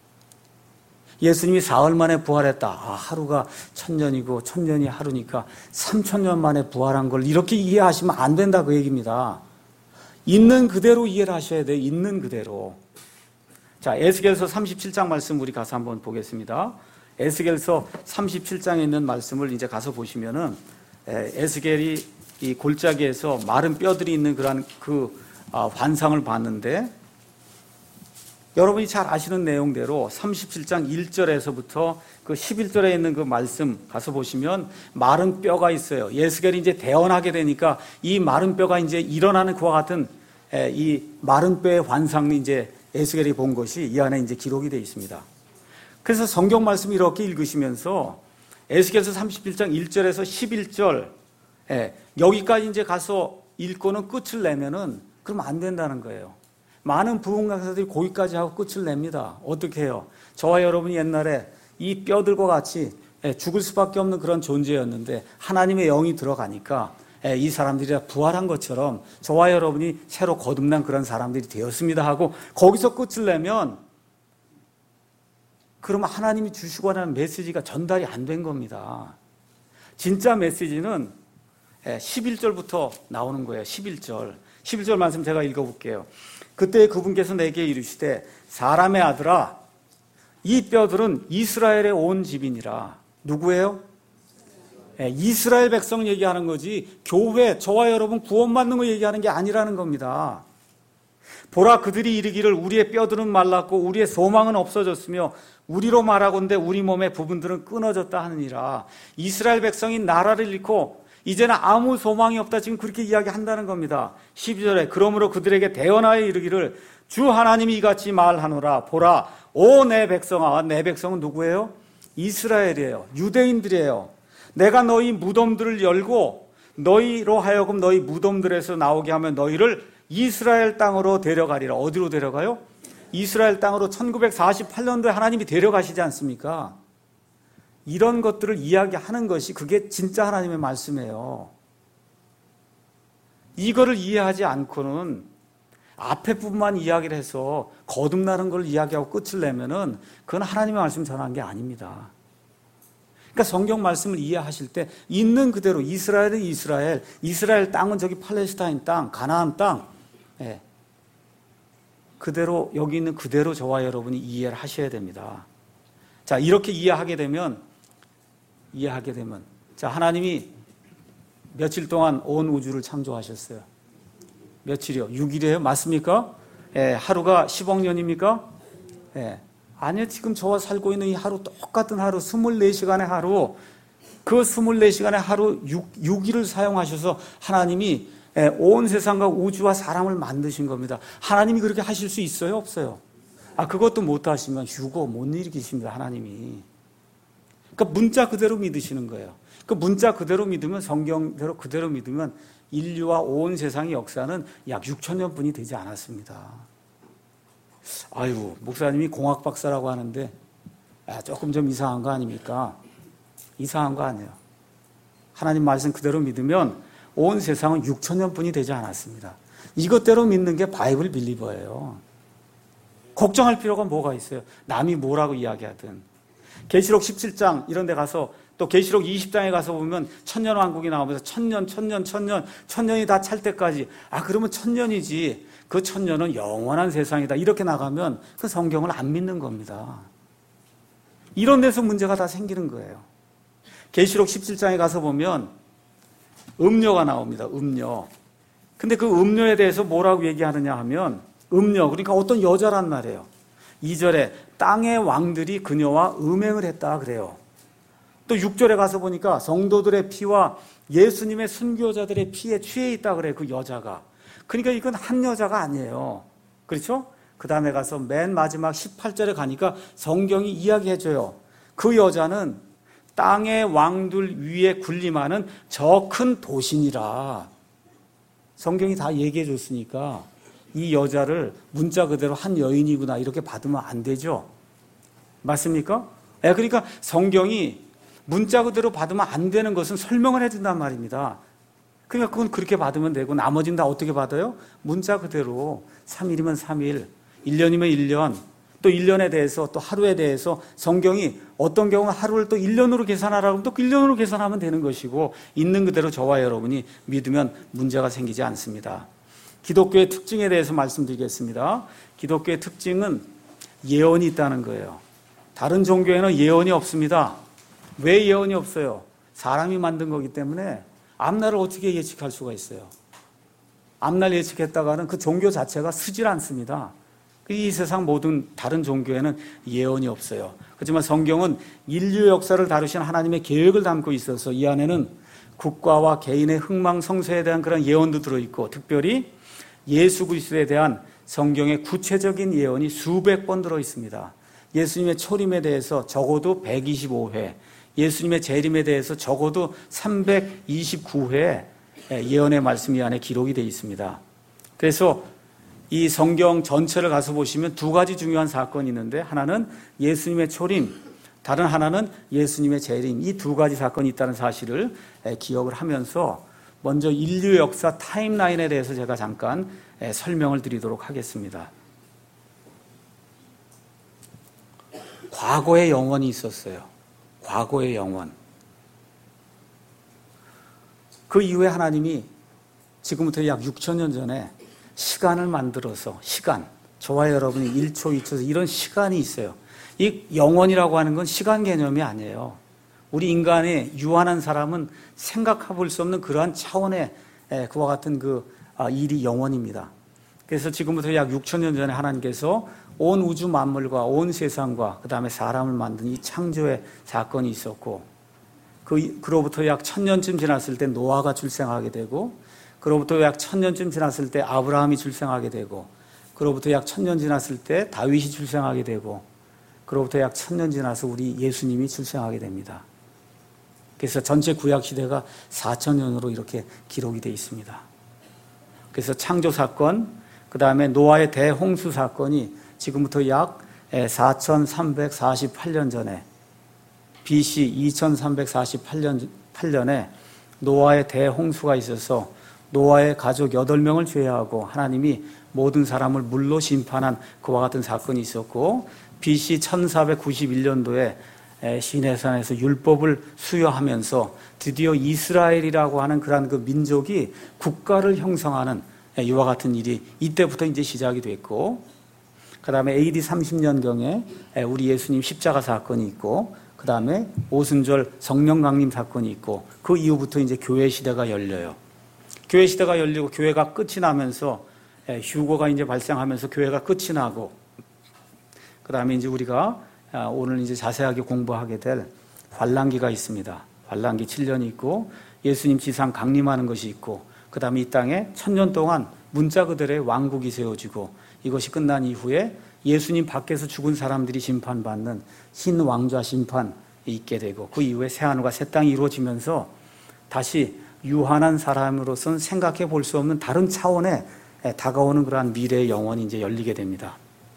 Speaker 1: 예수님이 사흘 만에 부활했다. 아, 하루가 천년이고 천년이 하루니까 삼천 년 만에 부활한 걸 이렇게 이해하시면 안 된다 그 얘기입니다. 있는 그대로 이해를 하셔야 돼요. 있는 그대로. 자, 에스겔서 삼십칠 장 말씀 우리 가서 한번 보겠습니다. 에스겔서 삼십칠 장에 있는 말씀을 이제 가서 보시면은 에스겔이 이 골짜기에서 마른 뼈들이 있는 그런 그 환상을 봤는데 여러분이 잘 아시는 내용대로 삼십칠 장 일 절에서부터 그 십일 절에 있는 그 말씀 가서 보시면 마른 뼈가 있어요. 에스겔이 이제 대언하게 되니까 이 마른 뼈가 이제 일어나는 그와 같은 이 마른 뼈의 환상이 이제 에스겔이 본 것이 이 안에 이제 기록이 되어 있습니다. 그래서 성경 말씀 이렇게 읽으시면서 에스겔서 삼십일 장 일 절에서 십일 절 예, 여기까지 이제 가서 읽고는 끝을 내면은 그럼 안 된다는 거예요. 많은 부흥 강사들이 거기까지 하고 끝을 냅니다. 어떻게 해요? 저와 여러분이 옛날에 이 뼈들과 같이 예, 죽을 수밖에 없는 그런 존재였는데 하나님의 영이 들어가니까 예, 이 사람들이 다 부활한 것처럼 저와 여러분이 새로 거듭난 그런 사람들이 되었습니다 하고 거기서 끝을 내면 그러면 하나님이 주시고 하는 메시지가 전달이 안 된 겁니다. 진짜 메시지는 십일 절부터 나오는 거예요. 십일 절. 십일 절 말씀 제가 읽어볼게요. 그때 그분께서 내게 이르시되 사람의 아들아 이 뼈들은 이스라엘의 온 집이니라. 누구예요? 이스라엘 백성 얘기하는 거지 교회 저와 여러분 구원받는 거 얘기하는 게 아니라는 겁니다. 보라 그들이 이르기를 우리의 뼈들은 말랐고 우리의 소망은 없어졌으며 우리로 말하건대 우리 몸의 부분들은 끊어졌다 하느니라. 이스라엘 백성이 나라를 잃고 이제는 아무 소망이 없다 지금 그렇게 이야기한다는 겁니다. 십이 절에 그러므로 그들에게 대언하여 이르기를 주 하나님이 이같이 말하노라. 보라 오 내 백성아. 내 백성은 누구예요? 이스라엘이에요. 유대인들이에요. 내가 너희 무덤들을 열고 너희로 하여금 너희 무덤들에서 나오게 하면 너희를 이스라엘 땅으로 데려가리라. 어디로 데려가요? 이스라엘 땅으로 천구백사십팔 년도에 하나님이 데려가시지 않습니까? 이런 것들을 이야기하는 것이 그게 진짜 하나님의 말씀이에요. 이거를 이해하지 않고는 앞에 부분만 이야기를 해서 거듭나는 걸 이야기하고 끝을 내면은 그건 하나님의 말씀 전한 게 아닙니다. 그러니까 성경 말씀을 이해하실 때 있는 그대로 이스라엘은 이스라엘, 이스라엘 땅은 저기 팔레스타인 땅, 가나안 땅, 예. 그대로 여기 있는 그대로 저와 여러분이 이해를 하셔야 됩니다. 자, 이렇게 이해하게 되면 이해하게 되면 자, 하나님이 며칠 동안 온 우주를 창조하셨어요. 며칠이요? 육 일이에요? 맞습니까? 예, 하루가 십억 년입니까? 예. 아니요, 지금 저와 살고 있는 이 하루 똑같은 하루, 이십사 시간의 하루, 그 이십사 시간의 하루 육 일을 사용하셔서 하나님이 온 세상과 우주와 사람을 만드신 겁니다. 하나님이 그렇게 하실 수 있어요? 없어요? 아, 그것도 못 하시면 휴고 못 일으키십니다, 하나님이. 그러니까 문자 그대로 믿으시는 거예요. 그 문자 그대로 믿으면, 성경대로 그대로 믿으면 인류와 온 세상의 역사는 약 육천 년뿐이 되지 않았습니다. 아유, 목사님이 공학 박사라고 하는데 조금 좀 이상한 거 아닙니까? 이상한 거 아니에요. 하나님 말씀 그대로 믿으면 온 세상은 육천 년뿐이 되지 않았습니다. 이것대로 믿는 게 바이블 빌리버예요. 걱정할 필요가 뭐가 있어요? 남이 뭐라고 이야기하든. 계시록 십칠 장 이런 데 가서, 또 계시록 이십 장에 가서 보면 천년왕국이 나오면서 천년, 천년, 천년, 천년이 다 찰 때까지, 아, 그러면 천년이지. 그 천년은 영원한 세상이다. 이렇게 나가면 그 성경을 안 믿는 겁니다. 이런 데서 문제가 다 생기는 거예요. 계시록 십칠 장에 가서 보면 음료가 나옵니다. 음료. 근데 그 음료에 대해서 뭐라고 얘기하느냐 하면, 음료, 그러니까 어떤 여자란 말이에요. 이 절에 땅의 왕들이 그녀와 음행을 했다 그래요. 또 육 절에 가서 보니까 성도들의 피와 예수님의 순교자들의 피에 취해 있다 그래요. 그 여자가. 그러니까 이건 한 여자가 아니에요. 그렇죠? 그 다음에 가서 맨 마지막 십팔 절에 가니까 성경이 이야기해줘요. 그 여자는 땅의 왕들 위에 군림하는 저 큰 도신이라. 성경이 다 얘기해 줬으니까 이 여자를 문자 그대로 한 여인이구나 이렇게 받으면 안 되죠. 맞습니까? 네, 그러니까 성경이 문자 그대로 받으면 안 되는 것은 설명을 해준단 말입니다. 그러니까 그건 그렇게 받으면 되고, 나머지는 다 어떻게 받아요? 문자 그대로 삼 일이면 삼 일, 일 년이면 일 년, 또 일 년에 대해서, 또 하루에 대해서 성경이 어떤 경우는 하루를 또 일 년으로 계산하라고 하면 또 일 년으로 계산하면 되는 것이고, 있는 그대로 저와 여러분이 믿으면 문제가 생기지 않습니다. 기독교의 특징에 대해서 말씀드리겠습니다. 기독교의 특징은 예언이 있다는 거예요. 다른 종교에는 예언이 없습니다. 왜 예언이 없어요? 사람이 만든 거기 때문에 앞날을 어떻게 예측할 수가 있어요? 앞날 예측했다가는 그 종교 자체가 쓰질 않습니다. 이 세상 모든 다른 종교에는 예언이 없어요. 하지만 성경은 인류 역사를 다루신 하나님의 계획을 담고 있어서 이 안에는 국가와 개인의 흥망성쇠에 대한 그런 예언도 들어있고, 특별히 예수 그리스도에 대한 성경의 구체적인 예언이 수백 번 들어있습니다. 예수님의 초림에 대해서 적어도 백이십오 회, 예수님의 재림에 대해서 적어도 삼백이십구 회 예언의 말씀이 안에 기록이 되어 있습니다. 그래서 이 성경 전체를 가서 보시면 두 가지 중요한 사건이 있는데, 하나는 예수님의 초림, 다른 하나는 예수님의 재림, 이 두 가지 사건이 있다는 사실을 기억을 하면서 먼저 인류 역사 타임라인에 대해서 제가 잠깐 설명을 드리도록 하겠습니다. 과거의 영원이 있었어요. 과거의 영원. 그 이후에 하나님이 지금부터 약 육천 년 전에 시간을 만들어서, 시간, 저와 여러분이 일 초, 이 초, 이런 시간이 있어요. 이 영원이라고 하는 건 시간 개념이 아니에요. 우리 인간의 유한한 사람은 생각해 볼 수 없는 그러한 차원의 그와 같은 그 일이 영원입니다. 그래서 지금부터 약 육천 년 전에 하나님께서 온 우주 만물과 온 세상과 그 다음에 사람을 만든 이 창조의 사건이 있었고, 그, 그로부터 약 천 년쯤 지났을 때 노아가 출생하게 되고, 그로부터 약 천 년쯤 지났을 때 아브라함이 출생하게 되고, 그로부터 약 천 년 지났을 때 다윗이 출생하게 되고, 그로부터 약 천 년 지나서 우리 예수님이 출생하게 됩니다. 그래서 전체 구약 시대가 사천 년으로 이렇게 기록이 되어 있습니다. 그래서 창조 사건, 그 다음에 노아의 대홍수 사건이 지금부터 약 사천삼백사십팔 년 전에, 비씨 이천삼백사십팔 년에 노아의 대홍수가 있어서 노아의 가족 여덟 명을 제외하고 하나님이 모든 사람을 물로 심판한 그와 같은 사건이 있었고, 비씨 천사백구십일 년도에 시내산에서 율법을 수여하면서 드디어 이스라엘이라고 하는 그러한 그 민족이 국가를 형성하는 이와 같은 일이 이때부터 이제 시작이 됐고, 그 다음에 에이디 삼십 년경에 우리 예수님 십자가 사건이 있고, 그 다음에 오순절 성령 강림 사건이 있고, 그 이후부터 이제 교회 시대가 열려요. 교회 시대가 열리고 교회가 끝이 나면서 휴거가 이제 발생하면서 교회가 끝이 나고, 그 다음에 이제 우리가 오늘 이제 자세하게 공부하게 될 환란기가 있습니다. 환란기 칠 년이 있고, 예수님 지상 강림하는 것이 있고, 그 다음에 이 땅에 천년 동안 문자 그대로의 왕국이 세워지고 이것이 끝난 이후에 예수님 밖에서 죽은 사람들이 심판받는 흰 왕좌 심판이 있게 되고 그 이후에 새하늘과 새 땅이 이루어지면서 다시 유한한 사람으로서는 생각해 볼 수 없는 다른 차원에 다가오는 그러한 미래의 영원이 이제 열리게 됩니다.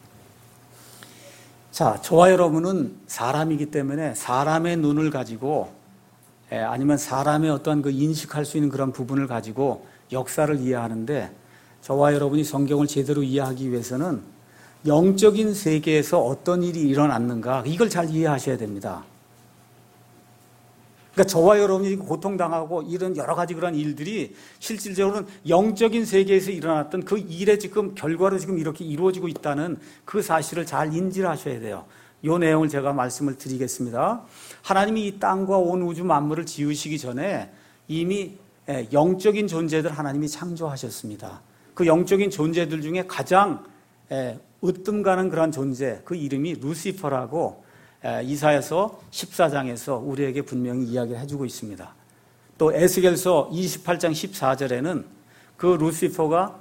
Speaker 1: 자, 저와 여러분은 사람이기 때문에 사람의 눈을 가지고 아니면 사람의 어떤 그 인식할 수 있는 그런 부분을 가지고 역사를 이해하는데 저와 여러분이 성경을 제대로 이해하기 위해서는 영적인 세계에서 어떤 일이 일어났는가 이걸 잘 이해하셔야 됩니다. 그러니까 저와 여러분이 고통당하고 이런 여러 가지 그런 일들이 실질적으로는 영적인 세계에서 일어났던 그 일의 지금 결과로 지금 이렇게 이루어지고 있다는 그 사실을 잘 인지를 하셔야 돼요. 이 내용을 제가 말씀을 드리겠습니다. 하나님이 이 땅과 온 우주 만물을 지으시기 전에 이미 영적인 존재들 하나님이 창조하셨습니다. 그 영적인 존재들 중에 가장 으뜸 가는 그런 존재, 그 이름이 루시퍼라고 이사야서 십사 장에서 우리에게 분명히 이야기를 해주고 있습니다. 또 에스겔서 이십팔 장 십사 절에는 그 루시퍼가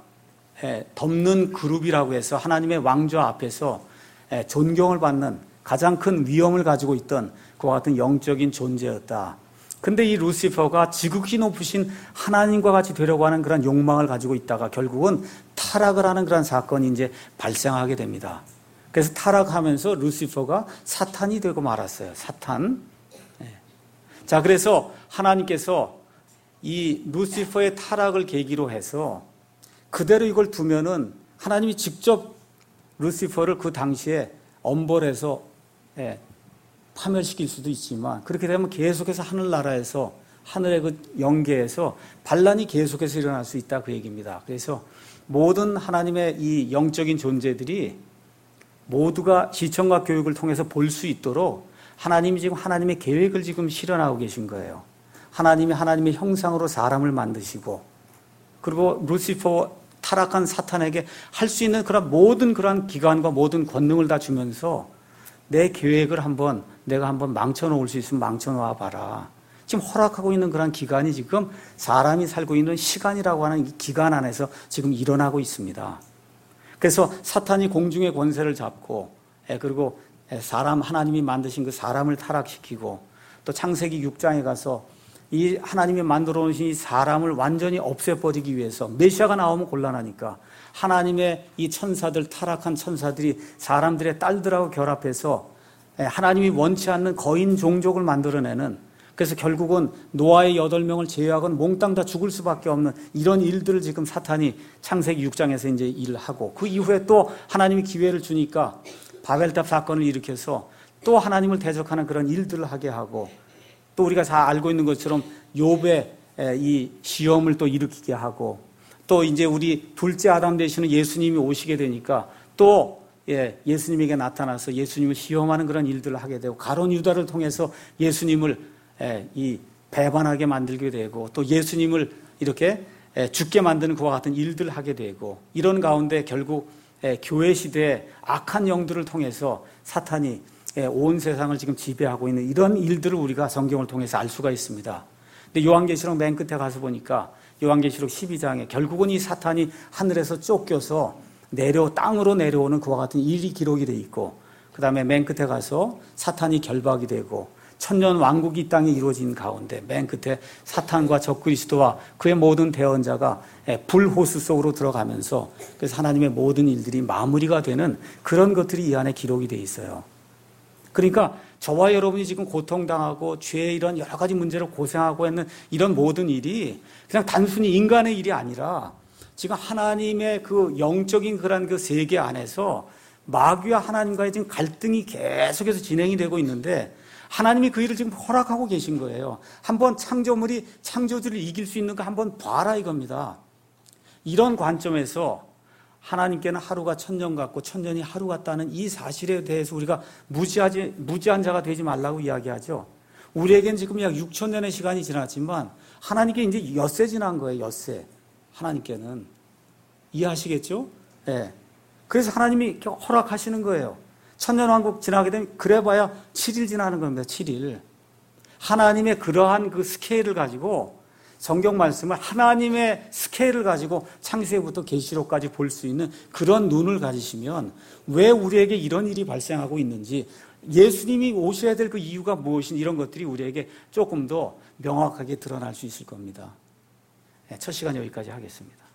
Speaker 1: 덮는 그룹이라고 해서 하나님의 왕좌 앞에서 존경을 받는 가장 큰 위엄을 가지고 있던 그와 같은 영적인 존재였다. 근데 이 루시퍼가 지극히 높으신 하나님과 같이 되려고 하는 그런 욕망을 가지고 있다가 결국은 타락을 하는 그런 사건이 이제 발생하게 됩니다. 그래서 타락하면서 루시퍼가 사탄이 되고 말았어요. 사탄. 자, 그래서 하나님께서 이 루시퍼의 타락을 계기로 해서 그대로 이걸 두면은 하나님이 직접 루시퍼를 그 당시에 엄벌해서 예, 파멸시킬 수도 있지만 그렇게 되면 계속해서 하늘나라에서 하늘의 그 영계에서 반란이 계속해서 일어날 수 있다 그 얘기입니다. 그래서 모든 하나님의 이 영적인 존재들이 모두가 시청과 교육을 통해서 볼 수 있도록 하나님이 지금 하나님의 계획을 지금 실현하고 계신 거예요. 하나님이 하나님의 형상으로 사람을 만드시고 그리고 루시퍼 타락한 사탄에게 할 수 있는 그런 모든 그런 기관과 모든 권능을 다 주면서 내 계획을 한번 내가 한번 망쳐놓을 수 있으면 망쳐놓아 봐라. 지금 허락하고 있는 그런 기간이 지금 사람이 살고 있는 시간이라고 하는 이 기간 안에서 지금 일어나고 있습니다. 그래서 사탄이 공중의 권세를 잡고 그리고 사람 하나님이 만드신 그 사람을 타락시키고 또 창세기 육 장에 가서 이 하나님이 만들어 놓으신 이 사람을 완전히 없애버리기 위해서 메시아가 나오면 곤란하니까 하나님의 이 천사들 타락한 천사들이 사람들의 딸들하고 결합해서 하나님이 원치 않는 거인 종족을 만들어내는 그래서 결국은 노아의 여덟 명을 제외하고는 몽땅 다 죽을 수밖에 없는 이런 일들을 지금 사탄이 창세기 육 장에서 이제 일을 하고 그 이후에 또 하나님이 기회를 주니까 바벨탑 사건을 일으켜서 또 하나님을 대적하는 그런 일들을 하게 하고 또 우리가 다 알고 있는 것처럼 욥의 이 시험을 또 일으키게 하고 또 이제 우리 둘째 아담 되시는 예수님이 오시게 되니까 또 예, 예수님에게 나타나서 예수님을 시험하는 그런 일들을 하게 되고 가룟 유다를 통해서 예수님을 예, 이 배반하게 만들게 되고 또 예수님을 이렇게 예, 죽게 만드는 그와 같은 일들을 하게 되고 이런 가운데 결국 예, 교회 시대의 악한 영들을 통해서 사탄이 예, 온 세상을 지금 지배하고 있는 이런 일들을 우리가 성경을 통해서 알 수가 있습니다. 근데 요한계시록 맨 끝에 가서 보니까 요한계시록 십이 장에 결국은 이 사탄이 하늘에서 쫓겨서 내려 땅으로 내려오는 그와 같은 일이 기록이 돼 있고 그 다음에 맨 끝에 가서 사탄이 결박이 되고 천년 왕국이 이 땅에 이루어진 가운데 맨 끝에 사탄과 적그리스도와 그의 모든 대언자가 불호수 속으로 들어가면서 그래서 하나님의 모든 일들이 마무리가 되는 그런 것들이 이 안에 기록이 돼 있어요. 그러니까 저와 여러분이 지금 고통당하고 죄의 이런 여러 가지 문제를 고생하고 있는 이런 모든 일이 그냥 단순히 인간의 일이 아니라 지금 하나님의 그 영적인 그런 그 세계 안에서 마귀와 하나님과의 지금 갈등이 계속해서 진행이 되고 있는데 하나님이 그 일을 지금 허락하고 계신 거예요. 한번 창조물이 창조주를 이길 수 있는가 한번 봐라 이겁니다. 이런 관점에서 하나님께는 하루가 천년 같고 천년이 하루 같다는 이 사실에 대해서 우리가 무지하지, 무지한 자가 되지 말라고 이야기하죠. 우리에겐 지금 약 육천 년의 시간이 지났지만 하나님께 이제 엿새 지난 거예요. 엿새. 하나님께는. 이해하시겠죠? 네. 그래서 하나님이 이렇게 허락하시는 거예요. 천년왕국 지나게 되면 그래봐야 칠 일 지나는 겁니다. 칠 일. 하나님의 그러한 그 스케일을 가지고 성경 말씀을 하나님의 스케일을 가지고 창세기부터 계시록까지 볼 수 있는 그런 눈을 가지시면 왜 우리에게 이런 일이 발생하고 있는지, 예수님이 오셔야 될 그 이유가 무엇인지, 이런 것들이 우리에게 조금 더 명확하게 드러날 수 있을 겁니다. 첫 시간 여기까지 하겠습니다.